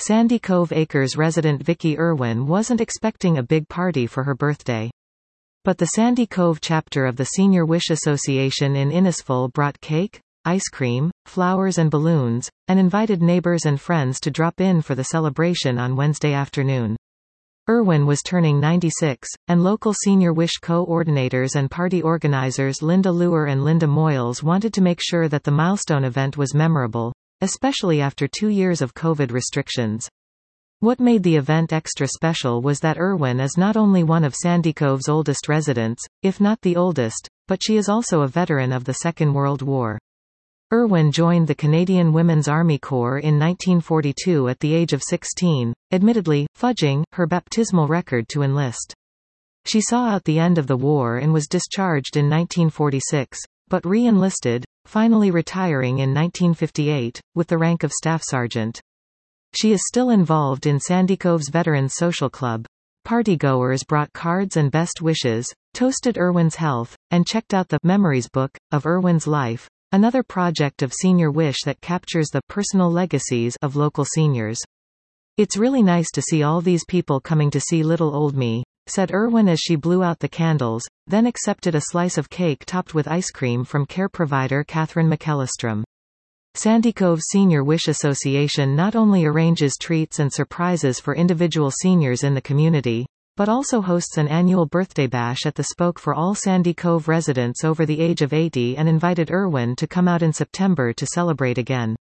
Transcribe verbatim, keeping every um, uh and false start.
Sandy Cove Acres resident Vicki Irwin wasn't expecting a big party for her birthday. But the Sandy Cove chapter of the Senior Wish Association in Innisfil brought cake, ice cream, flowers and balloons, and invited neighbors and friends to drop in for the celebration on Wednesday afternoon. Irwin was turning ninety-six, and local Senior Wish co-ordinators and party organizers Linda Luer and Linda Moyles wanted to make sure that the milestone event was memorable, especially after two years of COVID restrictions. What made the event extra special was that Irwin is not only one of Sandy Cove's oldest residents, if not the oldest, but she is also a veteran of the Second World War. Irwin joined the Canadian Women's Army Corps in nineteen forty-two at the age of sixteen, admittedly, fudging her baptismal record to enlist. She saw out the end of the war and was discharged in nineteen forty-six, but re-enlisted, finally retiring in nineteen fifty-eight, with the rank of Staff Sergeant. She is still involved in Sandy Cove's Veterans Social Club. Partygoers brought cards and best wishes, toasted Irwin's health, and checked out the Memories book of Irwin's life, another project of Senior Wish that captures the personal legacies of local seniors. "It's really nice to see all these people coming to see little old me," said Irwin as she blew out the candles, then accepted a slice of cake topped with ice cream from care provider Catherine McEllistrom. Sandy Cove Senior Wish Association not only arranges treats and surprises for individual seniors in the community, but also hosts an annual birthday bash at the Spoke for all Sandy Cove residents over the age of eighty and invited Irwin to come out in September to celebrate again.